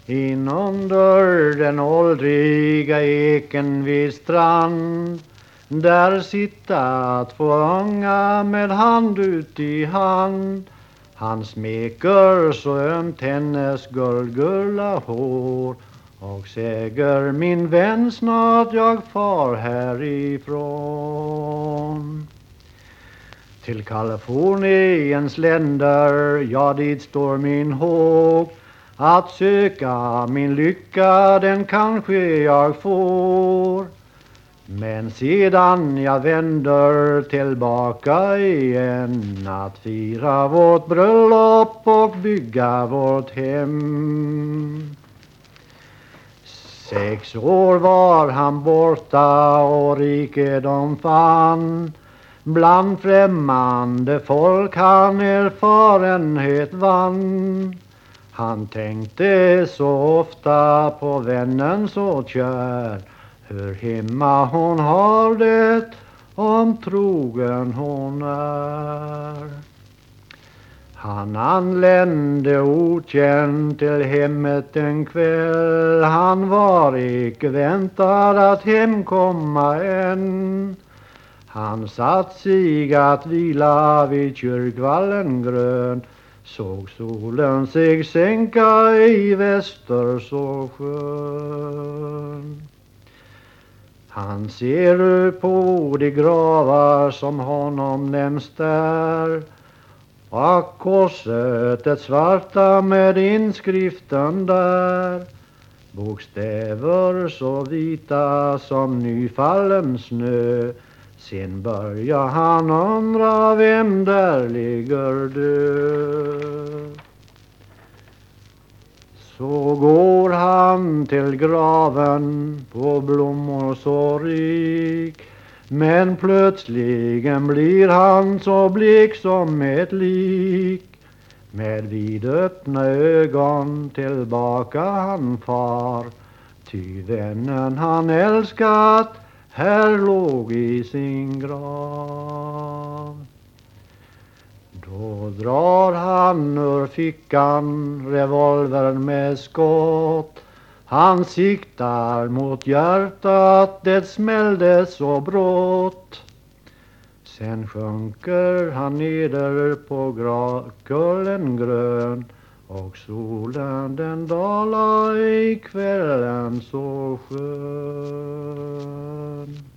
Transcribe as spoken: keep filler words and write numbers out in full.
Inunder den åldriga eken vid strand, där sitta två unga med hand ut i hand. Han smeker så ömt hennes guldgulla hår och säger: min vän, snart jag far härifrån. Till Kaliforniens länder, ja, dit står min håg. Att söka min lycka, den kanske jag får. Men sedan jag vänder tillbaka igen, att fira vårt bröllop och bygga vårt hem. Sex år var han borta och rikedom fann. Bland främmande folk han erfarenhet vann. Han tänkte så ofta på vännen så kär, hur hemma hon har det, om trogen hon är. Han anlände okänd till hemmet en kväll. Han var icke väntad att hemkomma än. Han satt sig att vila vid kyrkvallen grön, såg solen sig sänka i väster så skön. Han ser på de gravar som honom nämns där, och korset ett svarta med inskriften där. Bokstäver så vita som nyfallen snö. Sen börjar han undra vem där ligger död. Så går han till graven på blommor så rik, men plötsligen blir han så blek som ett lik. Med vidöppna ögon tillbaka han far, ty vännen han älskat här låg i sin grav. Då drar han ur fickan revolvern med skott. Han siktar mot hjärtat, det smällde så brått. Sen sjunker han neder på kullen grön, och solen den dalar i kvällen så skön.